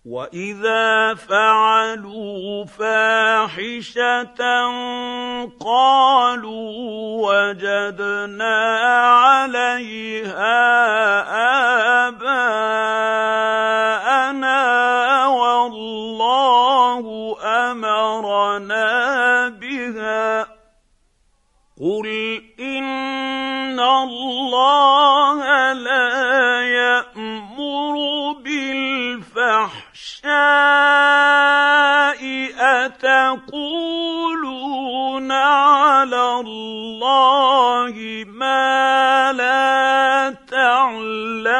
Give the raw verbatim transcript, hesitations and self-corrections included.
وَإِذَا فَعَلُوا فَاحِشَةً قَالُوا وَجَدْنَا عَلَيْهَا آبَاءَنَا وَاللَّهُ أَمَرَنَا بِهَا ۗ قُلْ إِنَّ اللَّهَ لَا يَأْمُرُ بِالْفَحْشَاءِ أَتَقُولُونَ عَلَى اللَّهِ مَا لَا تَعْلَمُونَ.